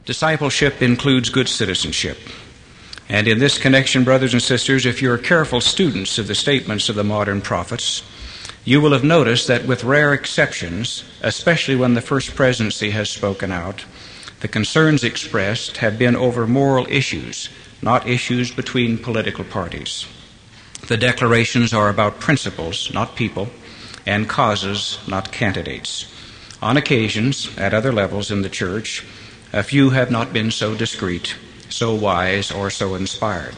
Discipleship includes good citizenship. And in this connection, brothers and sisters, if you're careful students of the statements of the modern prophets, you will have noticed that with rare exceptions, especially when the First Presidency has spoken out, the concerns expressed have been over moral issues, not issues between political parties. The declarations are about principles, not people, and causes, not candidates. On occasions, at other levels in the church, a few have not been so discreet, so wise, or so inspired.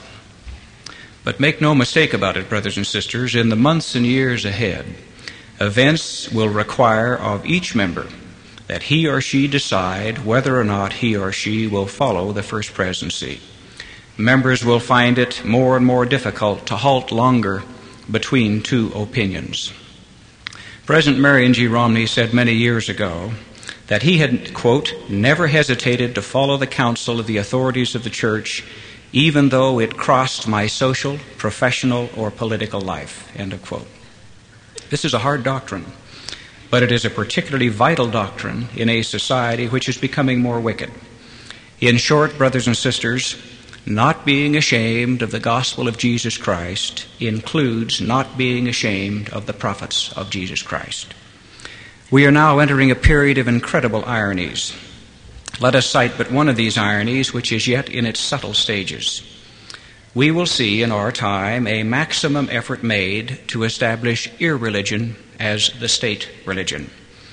But make no mistake about it, brothers and sisters, in the months and years ahead, events will require of each member that he or she decide whether or not he or she will follow the First Presidency. Members will find it more and more difficult to halt longer between two opinions. President Marion G. Romney said many years ago that he had, quote, never hesitated to follow the counsel of the authorities of the church, even though it crossed my social, professional, or political life, end of quote. This is a hard doctrine, but it is a particularly vital doctrine in a society which is becoming more wicked. In short, brothers and sisters, not being ashamed of the gospel of Jesus Christ includes not being ashamed of the prophets of Jesus Christ. We are now entering a period of incredible ironies. Let us cite but one of these ironies, which is yet in its subtle stages. We will see in our time a maximum effort made to establish irreligion as the state religion.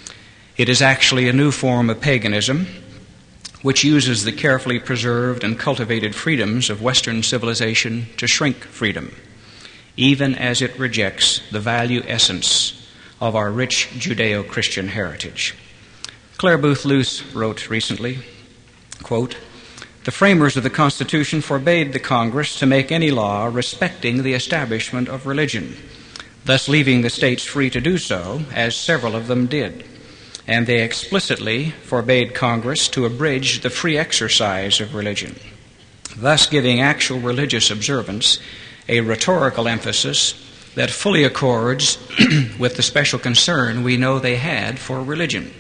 It is actually a new form of paganism, which uses the carefully preserved and cultivated freedoms of Western civilization to shrink freedom, even as it rejects the value essence of our rich Judeo-Christian heritage. Clare Boothe Luce wrote recently, quote, the framers of the Constitution forbade the Congress to make any law respecting the establishment of religion, thus leaving the states free to do so, as several of them did. And they explicitly forbade Congress to abridge the free exercise of religion, thus giving actual religious observance a rhetorical emphasis that fully accords with the special concern we know they had for religion.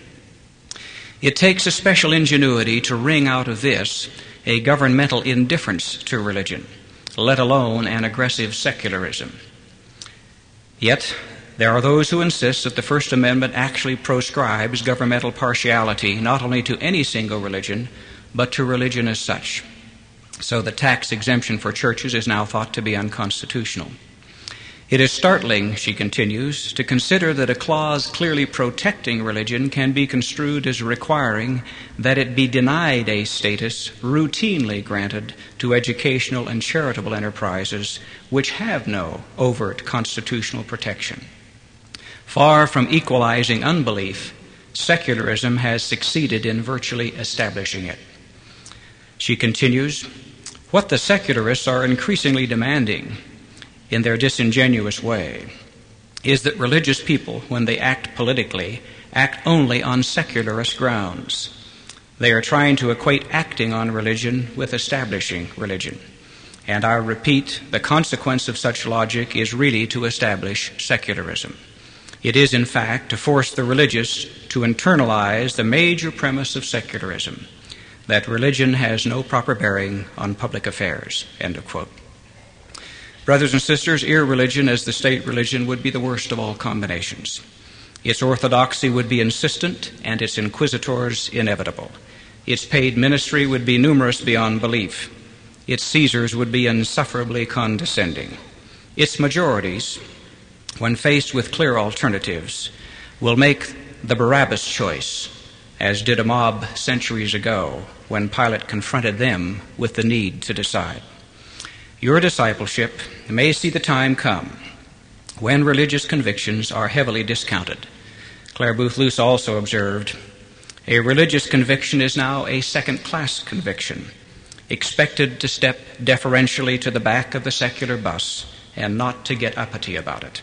It takes a special ingenuity to wring out of this a governmental indifference to religion, let alone an aggressive secularism. Yet, there are those who insist that the First Amendment actually proscribes governmental partiality not only to any single religion, but to religion as such. So the tax exemption for churches is now thought to be unconstitutional. It is startling, she continues, to consider that a clause clearly protecting religion can be construed as requiring that it be denied a status routinely granted to educational and charitable enterprises which have no overt constitutional protection. Far from equalizing unbelief, secularism has succeeded in virtually establishing it. She continues, what the secularists are increasingly demanding in their disingenuous way is that religious people, when they act politically, act only on secularist grounds. They are trying to equate acting on religion with establishing religion. And I repeat, the consequence of such logic is really to establish secularism. It is, in fact, to force the religious to internalize the major premise of secularism, that religion has no proper bearing on public affairs, end of quote. Brothers and sisters, irreligion as the state religion would be the worst of all combinations. Its orthodoxy would be insistent and its inquisitors inevitable. Its paid ministry would be numerous beyond belief. Its Caesars would be insufferably condescending. Its majorities, when faced with clear alternatives, will make the Barabbas choice, as did a mob centuries ago when Pilate confronted them with the need to decide. Your discipleship may see the time come when religious convictions are heavily discounted. Clare Boothe Luce also observed, a religious conviction is now a second-class conviction, expected to step deferentially to the back of the secular bus and not to get uppity about it.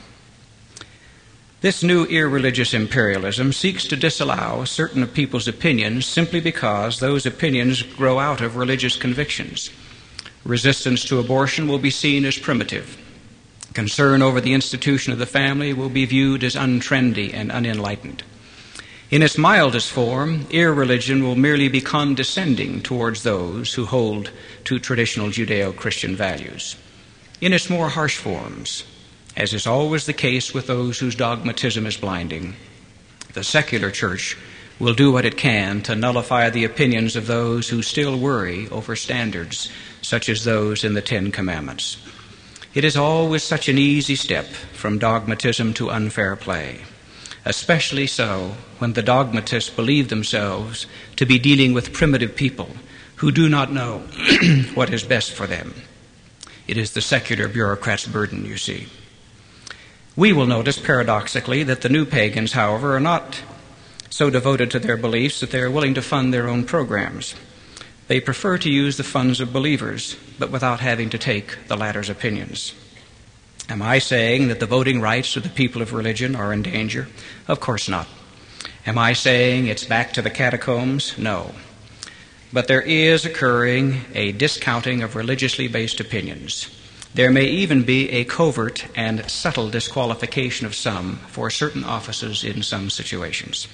This new irreligious imperialism seeks to disallow certain of people's opinions simply because those opinions grow out of religious convictions. Resistance to abortion will be seen as primitive. Concern over the institution of the family will be viewed as untrendy and unenlightened. In its mildest form, irreligion will merely be condescending towards those who hold to traditional Judeo-Christian values. In its more harsh forms, as is always the case with those whose dogmatism is blinding, the secular church will do what it can to nullify the opinions of those who still worry over standards such as those in the Ten Commandments. It is always such an easy step from dogmatism to unfair play, especially so when the dogmatists believe themselves to be dealing with primitive people who do not know what is best for them. It is the secular bureaucrat's burden, you see. We will notice, paradoxically, that the new pagans, however, are not so devoted to their beliefs that they are willing to fund their own programs. They prefer to use the funds of believers, but without having to take the latter's opinions. Am I saying that the voting rights of the people of religion are in danger? Of course not. Am I saying it's back to the catacombs? No. But there is occurring a discounting of religiously based opinions. There may even be a covert and subtle disqualification of some for certain offices in some situations.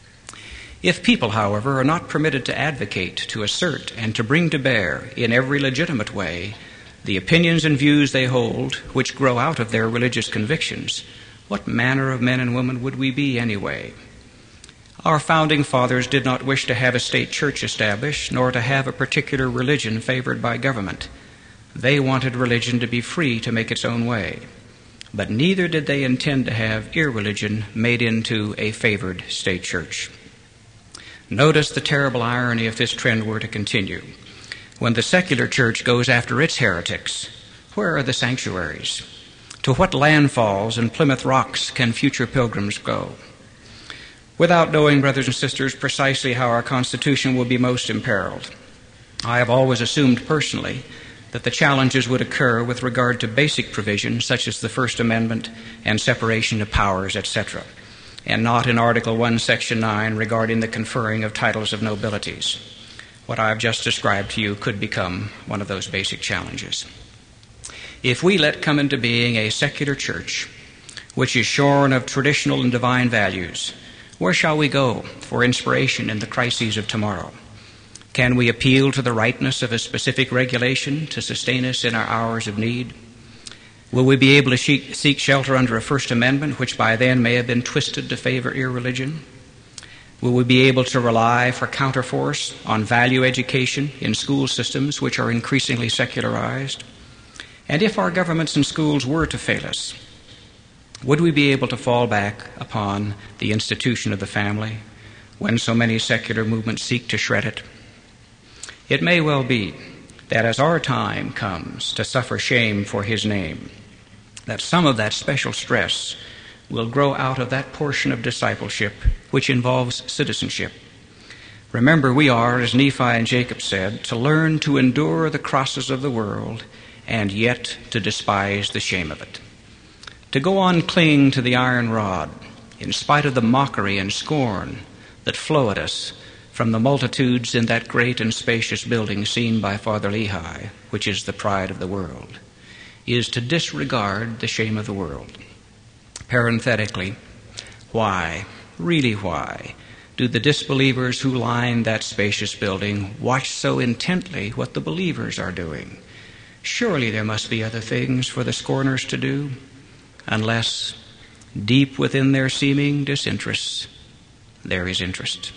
If people, however, are not permitted to advocate, to assert, and to bring to bear in every legitimate way the opinions and views they hold, which grow out of their religious convictions, what manner of men and women would we be anyway? Our founding fathers did not wish to have a state church established, nor to have a particular religion favored by government. They wanted religion to be free to make its own way. But neither did they intend to have irreligion made into a favored state church. Notice the terrible irony if this trend were to continue. When the secular church goes after its heretics, where are the sanctuaries? To what landfalls and Plymouth Rocks can future pilgrims go? Without knowing, brothers and sisters, precisely how our Constitution will be most imperiled, I have always assumed personally that the challenges would occur with regard to basic provisions such as the First Amendment and separation of powers, etc., and not in Article 1, Section 9 regarding the conferring of titles of nobilities. What I have just described to you could become one of those basic challenges. If we let come into being a secular church which is shorn of traditional and divine values, where shall we go for inspiration in the crises of tomorrow? Can we appeal to the rightness of a specific regulation to sustain us in our hours of need? Will we be able to seek shelter under a First Amendment which by then may have been twisted to favor irreligion? Will we be able to rely for counterforce on value education in school systems which are increasingly secularized? And if our governments and schools were to fail us, would we be able to fall back upon the institution of the family when so many secular movements seek to shred it? It may well be that as our time comes to suffer shame for His name, that some of that special stress will grow out of that portion of discipleship which involves citizenship. Remember, we are, as Nephi and Jacob said, to learn to endure the crosses of the world and yet to despise the shame of it. To go on clinging to the iron rod in spite of the mockery and scorn that flow at us from the multitudes in that great and spacious building seen by Father Lehi, which is the pride of the world, is to disregard the shame of the world. Parenthetically, why, really why, do the disbelievers who line that spacious building watch so intently what the believers are doing? Surely there must be other things for the scorners to do, unless, deep within their seeming disinterests, there is interest.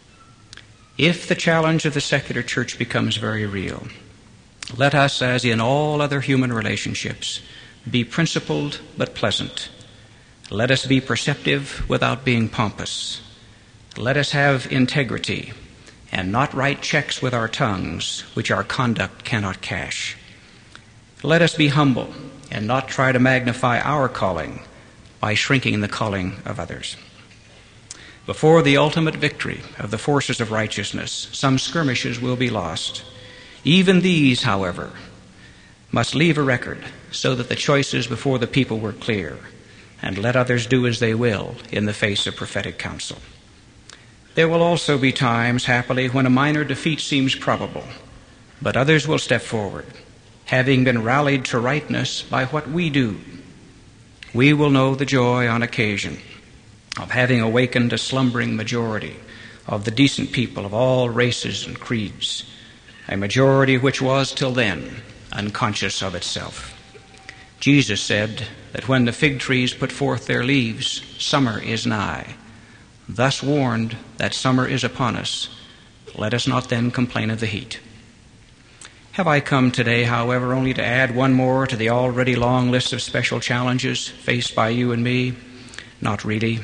If the challenge of the secular church becomes very real, let us, as in all other human relationships, be principled but pleasant. Let us be perceptive without being pompous. Let us have integrity and not write checks with our tongues which our conduct cannot cash. Let us be humble and not try to magnify our calling by shrinking the calling of others. Before the ultimate victory of the forces of righteousness, some skirmishes will be lost. Even these, however, must leave a record so that the choices before the people were clear, and let others do as they will in the face of prophetic counsel. There will also be times, happily, when a minor defeat seems probable, but others will step forward, having been rallied to rightness by what we do. We will know the joy on occasion of having awakened a slumbering majority of the decent people of all races and creeds, a majority which was till then unconscious of itself. Jesus said that when the fig trees put forth their leaves, summer is nigh. Thus warned that summer is upon us, let us not then complain of the heat. Have I come today, however, only to add one more to the already long list of special challenges faced by you and me? Not really.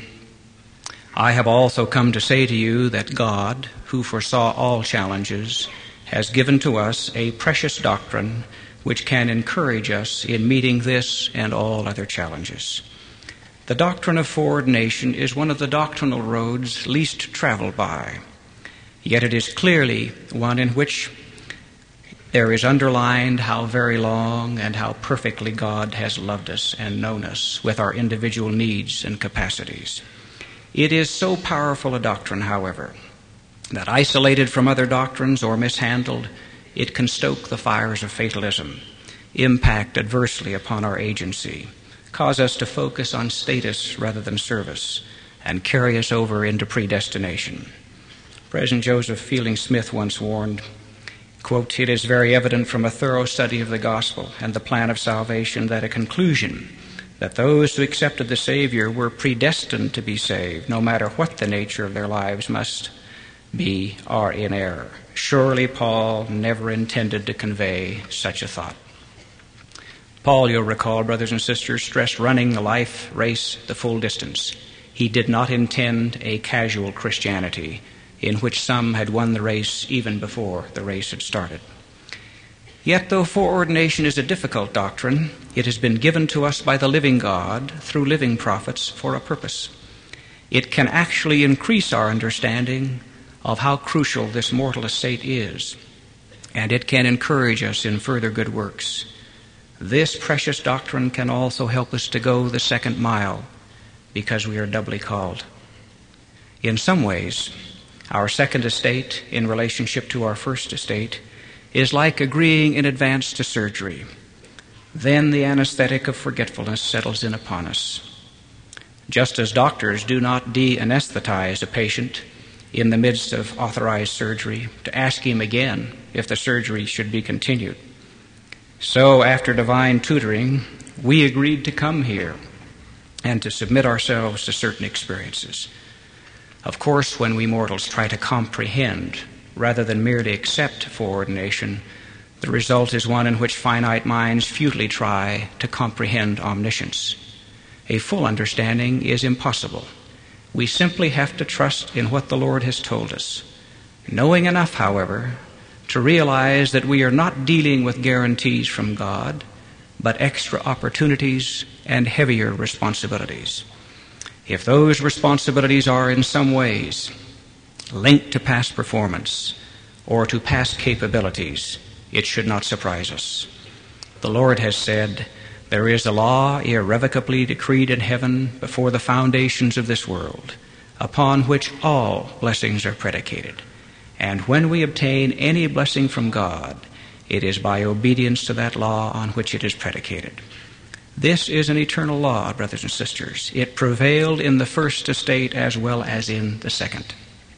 I have also come to say to you that God, who foresaw all challenges, has given to us a precious doctrine which can encourage us in meeting this and all other challenges. The doctrine of foreordination is one of the doctrinal roads least traveled by, yet it is clearly one in which there is underlined how very long and how perfectly God has loved us and known us with our individual needs and capacities. It is so powerful a doctrine, however, that isolated from other doctrines or mishandled, it can stoke the fires of fatalism, impact adversely upon our agency, cause us to focus on status rather than service, and carry us over into predestination. President Joseph Fielding Smith once warned, quote, "It is very evident from a thorough study of the gospel and the plan of salvation that a conclusion that those who accepted the Savior were predestined to be saved, no matter what the nature of their lives must be, are in error. Surely Paul never intended to convey such a thought." Paul, you'll recall, brothers and sisters, stressed running the life race the full distance. He did not intend a casual Christianity in which some had won the race even before the race had started. Yet, though foreordination is a difficult doctrine, it has been given to us by the living God through living prophets for a purpose. It can actually increase our understanding of how crucial this mortal estate is, and it can encourage us in further good works. This precious doctrine can also help us to go the second mile because we are doubly called. In some ways, our second estate in relationship to our first estate is like agreeing in advance to surgery. Then the anesthetic of forgetfulness settles in upon us. Just as doctors do not de-anesthetize a patient in the midst of authorized surgery to ask him again if the surgery should be continued, so after divine tutoring, we agreed to come here and to submit ourselves to certain experiences. Of course, when we mortals try to comprehend rather than merely accept foreordination, the result is one in which finite minds futilely try to comprehend omniscience. A full understanding is impossible. We simply have to trust in what the Lord has told us, knowing enough, however, to realize that we are not dealing with guarantees from God, but extra opportunities and heavier responsibilities. If those responsibilities are in some ways linked to past performance or to past capabilities, it should not surprise us. The Lord has said, "There is a law irrevocably decreed in heaven before the foundations of this world, upon which all blessings are predicated. And when we obtain any blessing from God, it is by obedience to that law on which it is predicated." This is an eternal law, brothers and sisters. It prevailed in the first estate as well as in the second.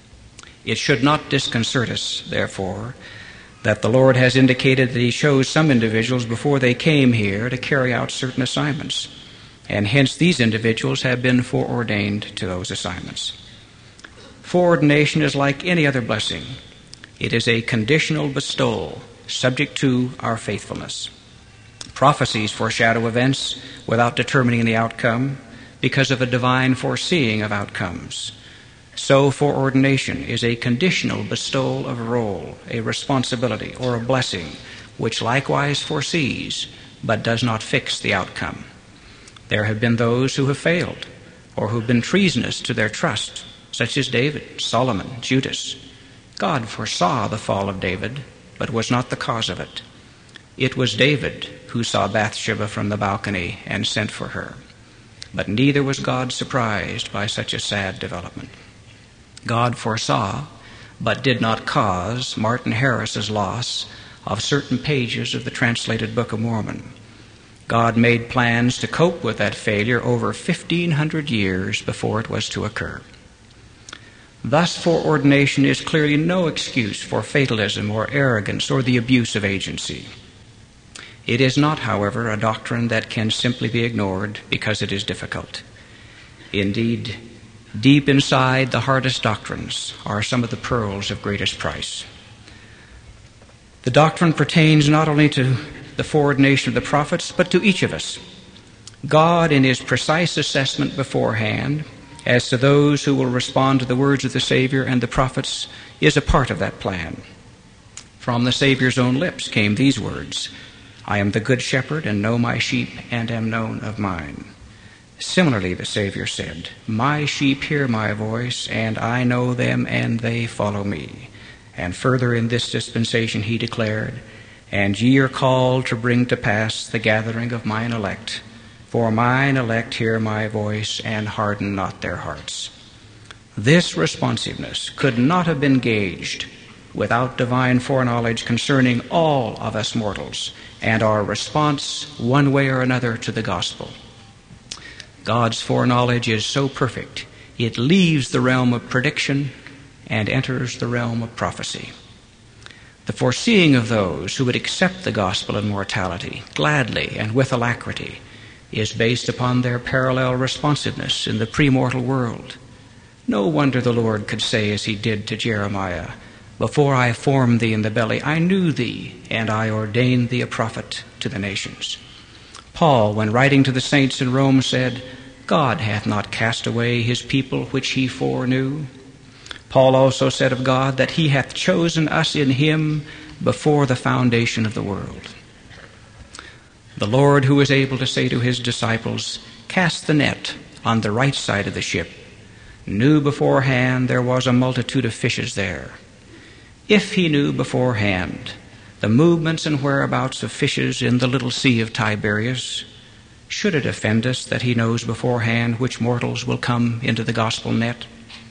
It should not disconcert us, therefore, that the Lord has indicated that He chose some individuals before they came here to carry out certain assignments, and hence these individuals have been foreordained to those assignments. Foreordination is like any other blessing. It is a conditional bestowal subject to our faithfulness. Prophecies foreshadow events without determining the outcome because of a divine foreseeing of outcomes. So foreordination is a conditional bestowal of a role, a responsibility, or a blessing, which likewise foresees but does not fix the outcome. There have been those who have failed or who have been treasonous to their trust, such as David, Solomon, Judas. God foresaw the fall of David, but was not the cause of it. It was David who saw Bathsheba from the balcony and sent for her. But neither was God surprised by such a sad development. God foresaw, but did not cause, Martin Harris's loss of certain pages of the translated Book of Mormon. God made plans to cope with that failure over 1,500 years before it was to occur. Thus, foreordination is clearly no excuse for fatalism or arrogance or the abuse of agency. It is not, however, a doctrine that can simply be ignored because it is difficult. Indeed, deep inside the hardest doctrines are some of the pearls of greatest price. The doctrine pertains not only to the foreordination of the prophets, but to each of us. God, in his precise assessment beforehand, as to those who will respond to the words of the Savior and the prophets, is a part of that plan. From the Savior's own lips came these words, "I am the good shepherd, and know my sheep, and am known of mine." Similarly, the Savior said, "My sheep hear my voice, and I know them, and they follow me." And further in this dispensation he declared, "And ye are called to bring to pass the gathering of mine elect. For mine elect hear my voice, and harden not their hearts." This responsiveness could not have been gauged without divine foreknowledge concerning all of us mortals and our response one way or another to the gospel. God's foreknowledge is so perfect, it leaves the realm of prediction and enters the realm of prophecy. The foreseeing of those who would accept the gospel of mortality gladly and with alacrity is based upon their parallel responsiveness in the premortal world. No wonder the Lord could say as he did to Jeremiah, "Before I formed thee in the belly, I knew thee, and I ordained thee a prophet to the nations." Paul, when writing to the saints in Rome, said, "God hath not cast away his people which he foreknew." Paul also said of God that he hath chosen us in him before the foundation of the world. The Lord, who is able to say to his disciples, "Cast the net on the right side of the ship," knew beforehand there was a multitude of fishes there. If he knew beforehand the movements and whereabouts of fishes in the little sea of Tiberias, should it offend us that he knows beforehand which mortals will come into the gospel net?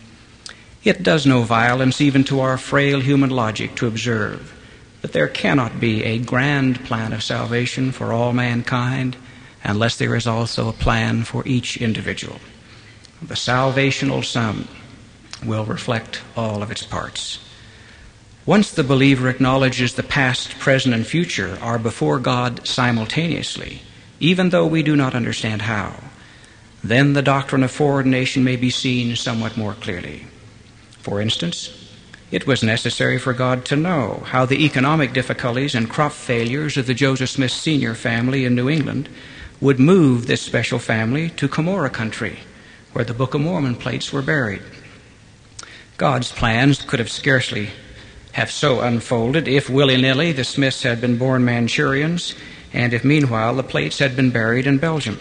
It does no violence even to our frail human logic to observe that there cannot be a grand plan of salvation for all mankind unless there is also a plan for each individual. The salvational sum will reflect all of its parts. Once the believer acknowledges the past, present, and future are before God simultaneously, even though we do not understand how, then the doctrine of foreordination may be seen somewhat more clearly. For instance, it was necessary for God to know how the economic difficulties and crop failures of the Joseph Smith Sr. family in New England would move this special family to Cumorah country, where the Book of Mormon plates were buried. God's plans could have scarcely have so unfolded if willy-nilly the Smiths had been born Manchurians, and if meanwhile the plates had been buried in Belgium.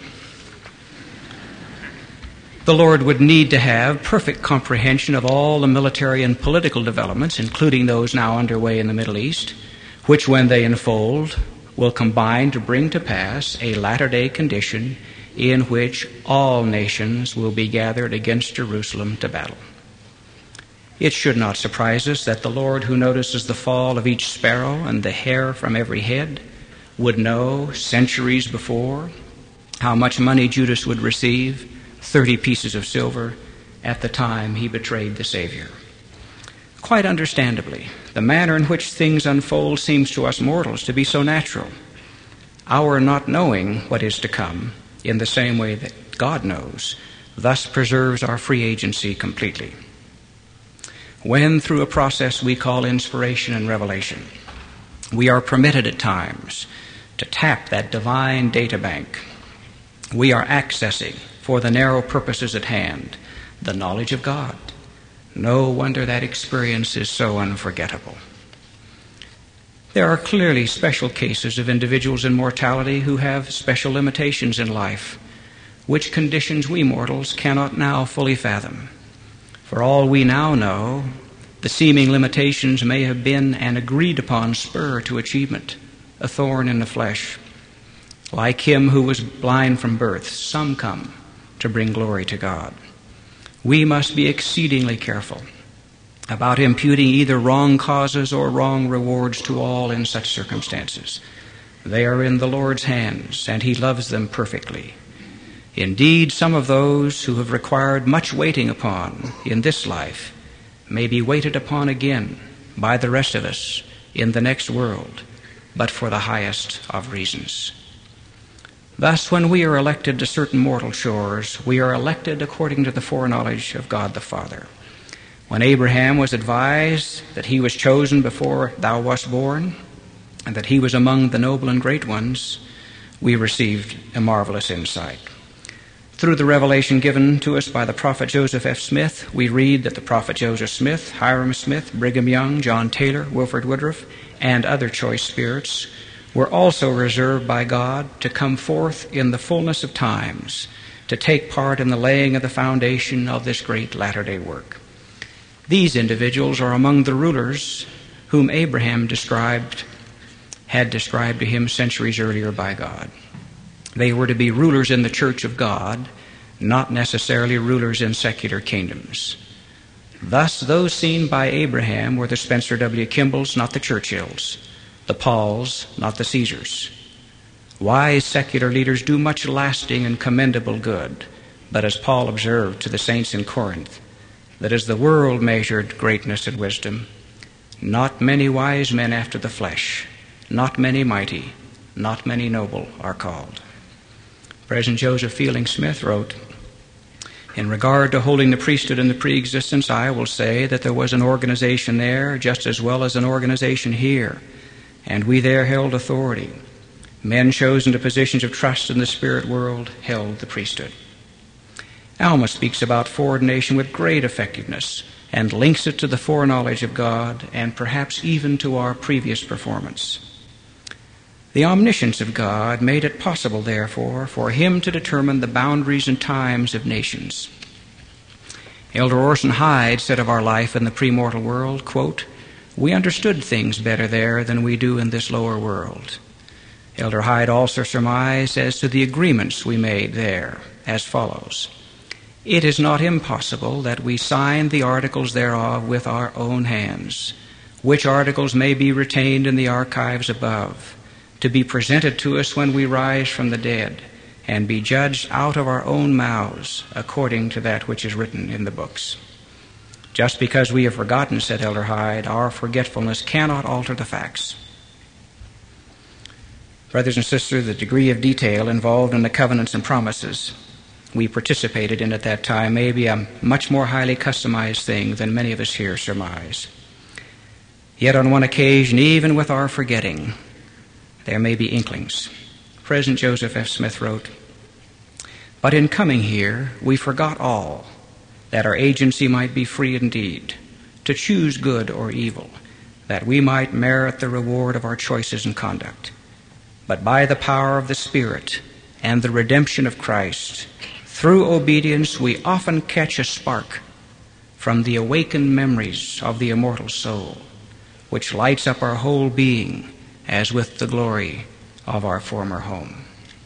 The Lord would need to have perfect comprehension of all the military and political developments, including those now underway in the Middle East, which, when they unfold, will combine to bring to pass a latter-day condition in which all nations will be gathered against Jerusalem to battle. It should not surprise us that the Lord, who notices the fall of each sparrow and the hair from every head, would know centuries before how much money Judas would receive, 30 pieces of silver, at the time he betrayed the Savior. Quite understandably, the manner in which things unfold seems to us mortals to be so natural. Our not knowing what is to come in the same way that God knows thus preserves our free agency completely. When, through a process we call inspiration and revelation, we are permitted at times to tap that divine data bank, we are accessing, for the narrow purposes at hand, the knowledge of God. No wonder that experience is so unforgettable. There are clearly special cases of individuals in mortality who have special limitations in life, which conditions we mortals cannot now fully fathom. For all we now know, the seeming limitations may have been an agreed-upon spur to achievement, a thorn in the flesh. Like him who was blind from birth, some come to bring glory to God. We must be exceedingly careful about imputing either wrong causes or wrong rewards to all in such circumstances. They are in the Lord's hands, and He loves them perfectly. Indeed, some of those who have required much waiting upon in this life may be waited upon again by the rest of us in the next world, but for the highest of reasons. Thus, when we are elected to certain mortal shores, we are elected according to the foreknowledge of God the Father. When Abraham was advised that he was chosen before thou wast born, and that he was among the noble and great ones, we received a marvelous insight. Through the revelation given to us by the prophet Joseph F. Smith, we read that the prophet Joseph Smith, Hiram Smith, Brigham Young, John Taylor, Wilford Woodruff, and other choice spirits were also reserved by God to come forth in the fullness of times to take part in the laying of the foundation of this great latter-day work. These individuals are among the rulers whom Abraham had described to him centuries earlier by God. They were to be rulers in the church of God, not necessarily rulers in secular kingdoms. Thus, those seen by Abraham were the Spencer W. Kimballs, not the Churchills, the Pauls, not the Caesars. Wise secular leaders do much lasting and commendable good, but as Paul observed to the saints in Corinth, that as the world measured greatness and wisdom, not many wise men after the flesh, not many mighty, not many noble are called. President Joseph Fielding Smith wrote, in regard to holding the priesthood in the pre-existence, I will say that there was an organization there just as well as an organization here, and we there held authority. Men chosen to positions of trust in the spirit world held the priesthood. Alma speaks about foreordination with great effectiveness and links it to the foreknowledge of God and perhaps even to our previous performance. The omniscience of God made it possible, therefore, for Him to determine the boundaries and times of nations. Elder Orson Hyde said of our life in the premortal world, quote, we understood things better there than we do in this lower world. Elder Hyde also surmised as to the agreements we made there as follows. It is not impossible that we signed the articles thereof with our own hands, which articles may be retained in the archives above, to be presented to us when we rise from the dead, and be judged out of our own mouths according to that which is written in the books. Just because we have forgotten, said Elder Hyde, our forgetfulness cannot alter the facts. Brothers and sisters, the degree of detail involved in the covenants and promises we participated in at that time may be a much more highly customized thing than many of us here surmise. Yet on one occasion, even with our forgetting, there may be inklings. President Joseph F. Smith wrote, but in coming here, we forgot all, that our agency might be free indeed, to choose good or evil, that we might merit the reward of our choices and conduct. But by the power of the Spirit and the redemption of Christ, through obedience we often catch a spark from the awakened memories of the immortal soul, which lights up our whole being as with the glory of our former home.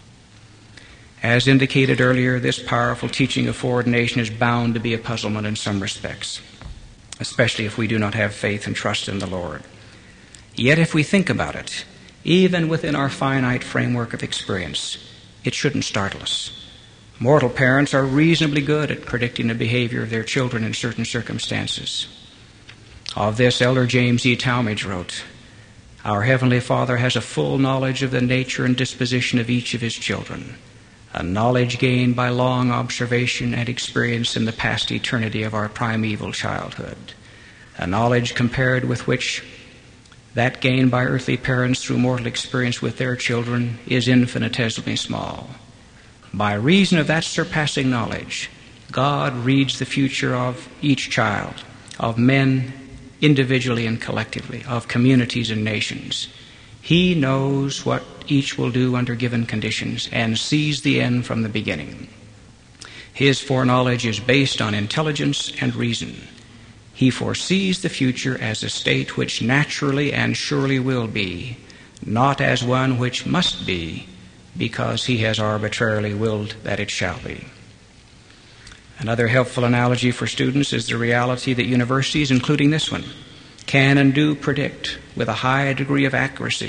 As indicated earlier, this powerful teaching of foreordination is bound to be a puzzlement in some respects, especially if we do not have faith and trust in the Lord. Yet if we think about it, even within our finite framework of experience, it shouldn't startle us. Mortal parents are reasonably good at predicting the behavior of their children in certain circumstances. Of this, Elder James E. Talmage wrote, our Heavenly Father has a full knowledge of the nature and disposition of each of His children, a knowledge gained by long observation and experience in the past eternity of our primeval childhood, a knowledge compared with which that gained by earthly parents through mortal experience with their children is infinitesimally small. By reason of that surpassing knowledge, God reads the future of each child, of men individually and collectively, of communities and nations. He knows what each will do under given conditions and sees the end from the beginning. His foreknowledge is based on intelligence and reason. He foresees the future as a state which naturally and surely will be, not as one which must be, because He has arbitrarily willed that it shall be. Another helpful analogy for students is the reality that universities, including this one, can and do predict with a high degree of accuracy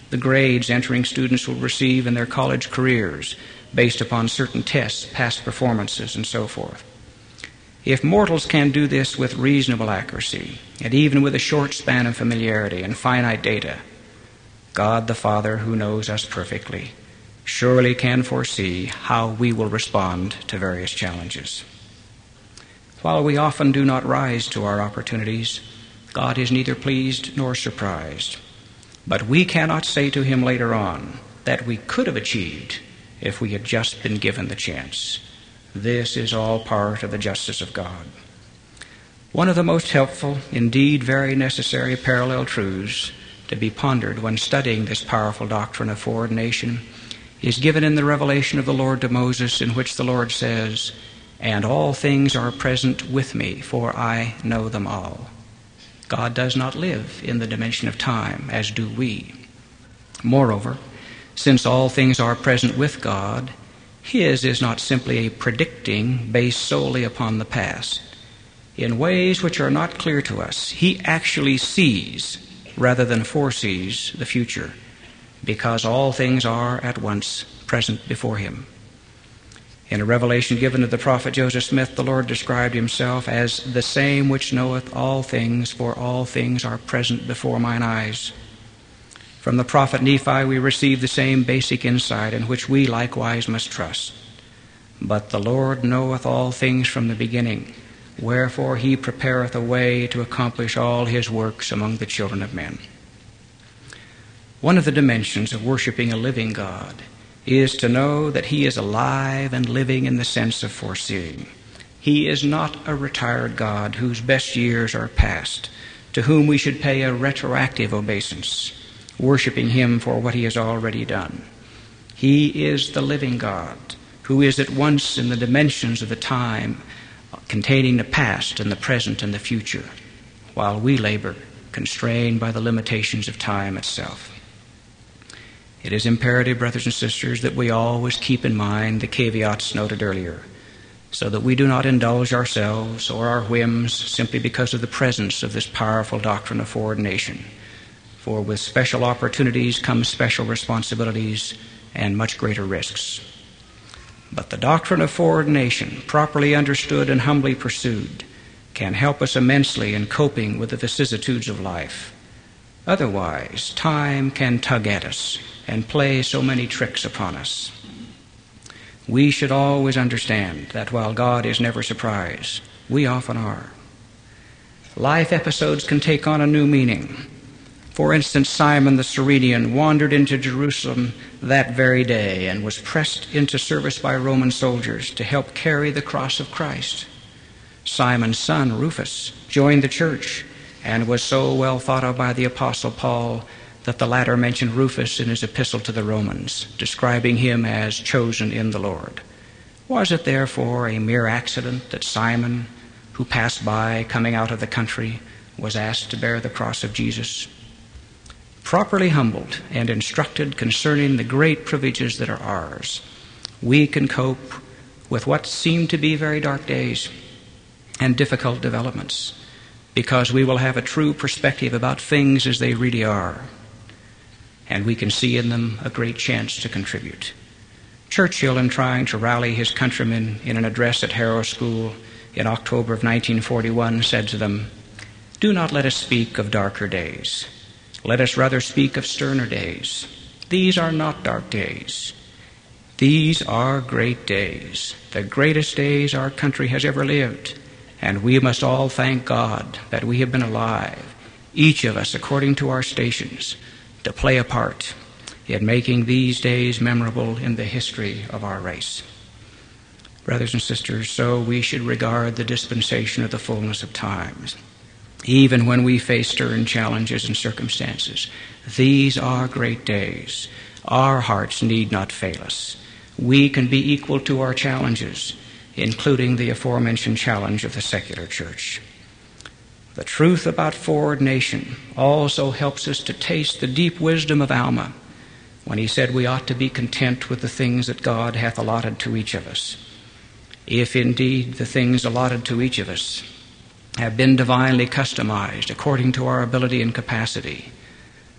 the grades entering students will receive in their college careers based upon certain tests, past performances, and so forth. If mortals can do this with reasonable accuracy, and even with a short span of familiarity and finite data, God the Father, who knows us perfectly, surely can foresee how we will respond to various challenges. While we often do not rise to our opportunities, God is neither pleased nor surprised. But we cannot say to him later on that we could have achieved if we had just been given the chance. This is all part of the justice of God. One of the most helpful, indeed very necessary parallel truths to be pondered when studying this powerful doctrine of foreordination is given in the revelation of the Lord to Moses, in which the Lord says, "And all things are present with me, for I know them all." God does not live in the dimension of time, as do we. Moreover, since all things are present with God, his is not simply a predicting based solely upon the past. In ways which are not clear to us, he actually sees rather than foresees the future, because all things are at once present before him. In a revelation given to the prophet Joseph Smith, the Lord described himself as the same which knoweth all things, for all things are present before mine eyes. From the prophet Nephi we receive the same basic insight, in which we likewise must trust. But the Lord knoweth all things from the beginning, wherefore he prepareth a way to accomplish all his works among the children of men. One of the dimensions of worshiping a living God is to know that he is alive and living in the sense of foreseeing. He is not a retired God whose best years are past, to whom we should pay a retroactive obeisance, worshiping him for what he has already done. He is the living God, who is at once in the dimensions of the time containing the past and the present and the future, while we labor, constrained by the limitations of time itself. It is imperative, brothers and sisters, that we always keep in mind the caveats noted earlier, so that we do not indulge ourselves or our whims simply because of the presence of this powerful doctrine of foreordination. For with special opportunities come special responsibilities and much greater risks. But the doctrine of foreordination, properly understood and humbly pursued, can help us immensely in coping with the vicissitudes of life. Otherwise, time can tug at us and play so many tricks upon us. We should always understand that while God is never surprised, we often are. Life episodes can take on a new meaning. For instance, Simon the Cyrenian wandered into Jerusalem that very day and was pressed into service by Roman soldiers to help carry the cross of Christ. Simon's son, Rufus, joined the church and was so well thought of by the Apostle Paul that the latter mentioned Rufus in his epistle to the Romans, describing him as chosen in the Lord. Was it therefore a mere accident that Simon, who passed by coming out of the country, was asked to bear the cross of Jesus? Properly humbled and instructed concerning the great privileges that are ours, we can cope with what seem to be very dark days and difficult developments, because we will have a true perspective about things as they really are, and we can see in them a great chance to contribute. Churchill, in trying to rally his countrymen in an address at Harrow School in October of 1941, said to them, "Do not let us speak of darker days. Let us rather speak of sterner days. These are not dark days. These are great days, the greatest days our country has ever lived, and we must all thank God that we have been alive, each of us according to our stations, to play a part in making these days memorable in the history of our race." Brothers and sisters, so we should regard the dispensation of the fullness of times. Even when we face stern challenges and circumstances, these are great days. Our hearts need not fail us. We can be equal to our challenges, including the aforementioned challenge of the secular church. The truth about foreordination also helps us to taste the deep wisdom of Alma when he said we ought to be content with the things that God hath allotted to each of us. If indeed the things allotted to each of us have been divinely customized according to our ability and capacity,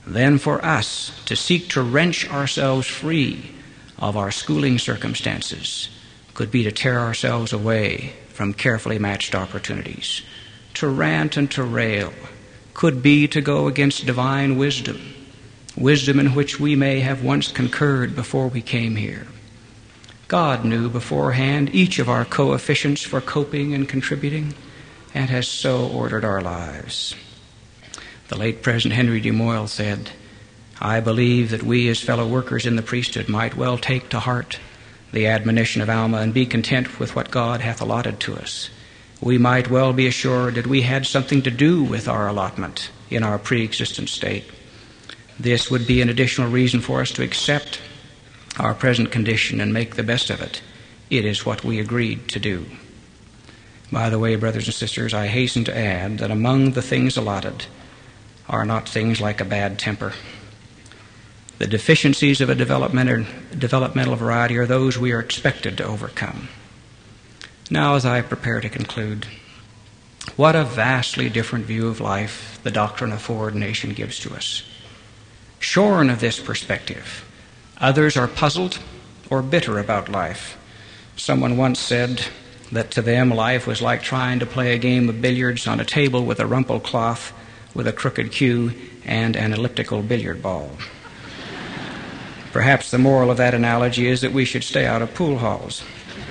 than for us to seek to wrench ourselves free of our schooling circumstances could be to tear ourselves away from carefully matched opportunities. To rant and to rail could be to go against divine wisdom, wisdom in which we may have once concurred before we came here. God knew beforehand each of our coefficients for coping and contributing, and has so ordered our lives. The late President Henry D. Moyle said, "I believe that we as fellow workers in the priesthood might well take to heart the admonition of Alma and be content with what God hath allotted to us. We might well be assured that we had something to do with our allotment in our pre-existent state. This would be an additional reason for us to accept our present condition and make the best of it. It is what we agreed to do." By the way, brothers and sisters, I hasten to add that among the things allotted are not things like a bad temper. The deficiencies of a developmental variety are those we are expected to overcome. Now, as I prepare to conclude, what a vastly different view of life the doctrine of foreordination gives to us. Shorn of this perspective, others are puzzled or bitter about life. Someone once said that to them life was like trying to play a game of billiards on a table with a rumpled cloth, with a crooked cue, and an elliptical billiard ball. Perhaps the moral of that analogy is that we should stay out of pool halls.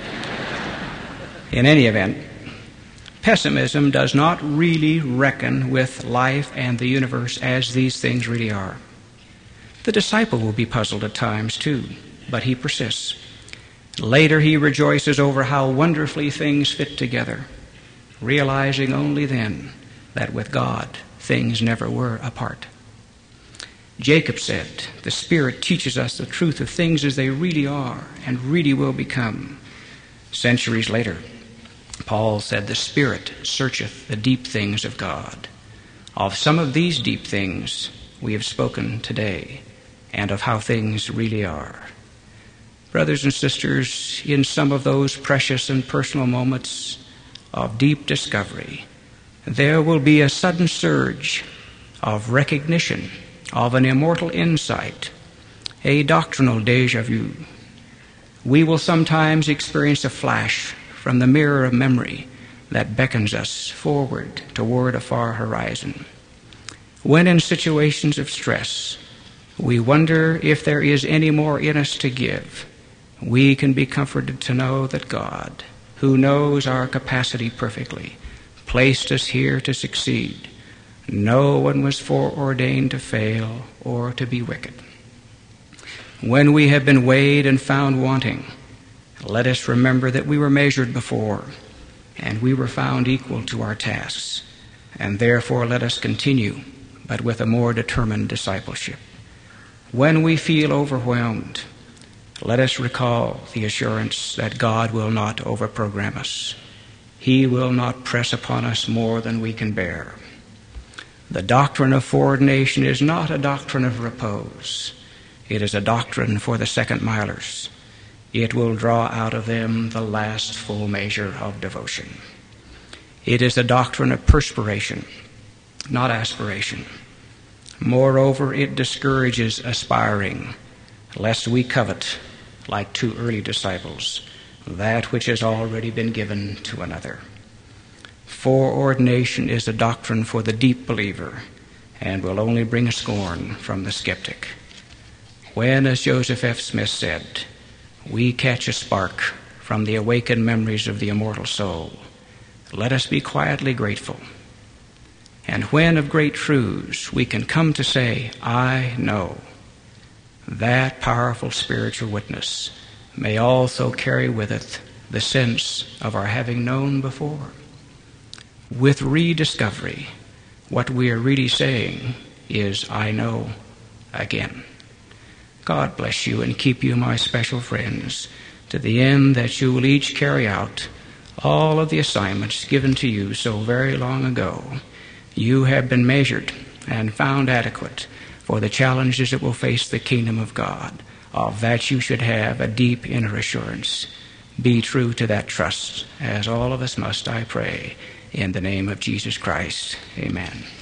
In any event, pessimism does not really reckon with life and the universe as these things really are. The disciple will be puzzled at times too, but he persists. Later he rejoices over how wonderfully things fit together, realizing only then that with God things never were apart. Jacob said, "The Spirit teaches us the truth of things as they really are and really will become." Centuries later, Paul said, "The Spirit searcheth the deep things of God." Of some of these deep things we have spoken today, and of how things really are. Brothers and sisters, in some of those precious and personal moments of deep discovery, there will be a sudden surge of recognition of an immortal insight, a doctrinal déjà vu. We will sometimes experience a flash from the mirror of memory that beckons us forward toward a far horizon. When in situations of stress, we wonder if there is any more in us to give, we can be comforted to know that God, who knows our capacity perfectly, placed us here to succeed. No one was foreordained to fail or to be wicked. When we have been weighed and found wanting, let us remember that we were measured before, and we were found equal to our tasks, and therefore let us continue, but with a more determined discipleship. When we feel overwhelmed, let us recall the assurance that God will not overprogram us. He will not press upon us more than we can bear. The doctrine of foreordination is not a doctrine of repose. It is a doctrine for the second milers. It will draw out of them the last full measure of devotion. It is a doctrine of perspiration, not aspiration. Moreover, it discourages aspiring, lest we covet, like two early disciples, that which has already been given to another. Foreordination is a doctrine for the deep believer and will only bring scorn from the skeptic. When, as Joseph F. Smith said, we catch a spark from the awakened memories of the immortal soul, let us be quietly grateful. And when of great truths we can come to say, I know, that powerful spiritual witness may also carry with it the sense of our having known before. With rediscovery, what we are really saying is, I know again. God bless you and keep you, my special friends, to the end that you will each carry out all of the assignments given to you so very long ago. You have been measured and found adequate for the challenges that will face the kingdom of God. Of that you should have a deep inner assurance. Be true to that trust, as all of us must, I pray, in the name of Jesus Christ. Amen.